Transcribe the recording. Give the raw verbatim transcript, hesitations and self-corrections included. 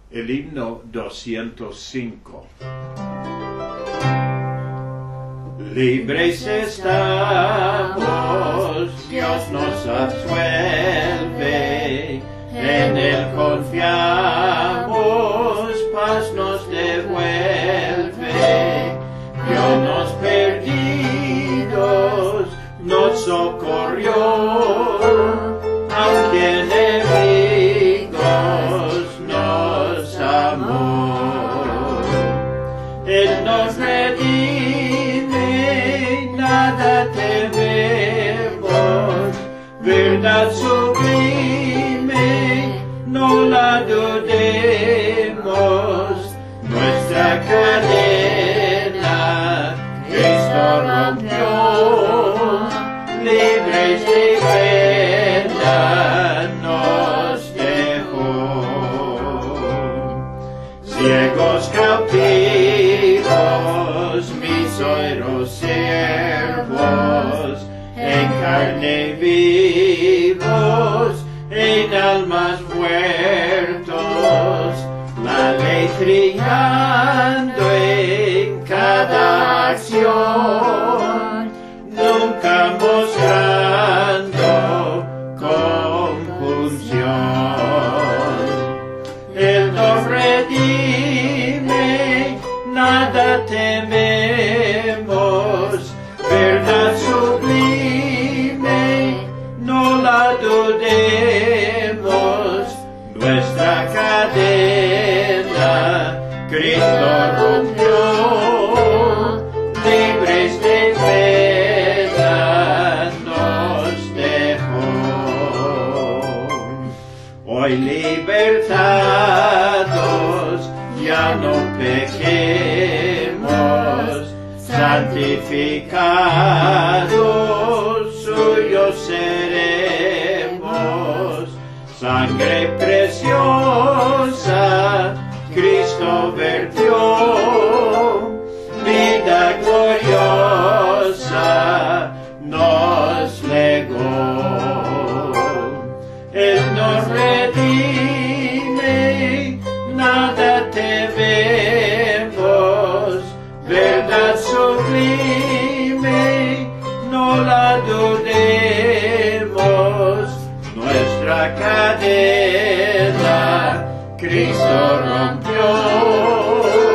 El himno doscientos cinco. Libres estamos, Dios nos absuelve, en Él confiamos, paz nos devuelve. Dios perdidos nos socorrió, aunque enemigos nos amó. Él nos redime, nada tememos, verdad sublime, no la dudemos. Nuestra cadena Cristo rompió, libres de verdad nos dejó. Ciegos cautivos, míseros siervos, en carne vivos, en almas muertos, la ley trillando en cada acción, nunca mostrando compunción. Él nos redime, nada tememos, verdad sublime, no la dudemos. Nuestra cadena Cristo rompió, libres de verdad nos dejó. Hoy libertados, ya no pequemos, santificados, suyos seremos. Sangre preciosa Cristo vertió, vida gloriosa nos legó. Él nos redime, nada tememos, verdad sublime, no la dudemos. Nuestra cadena Cristo rompió,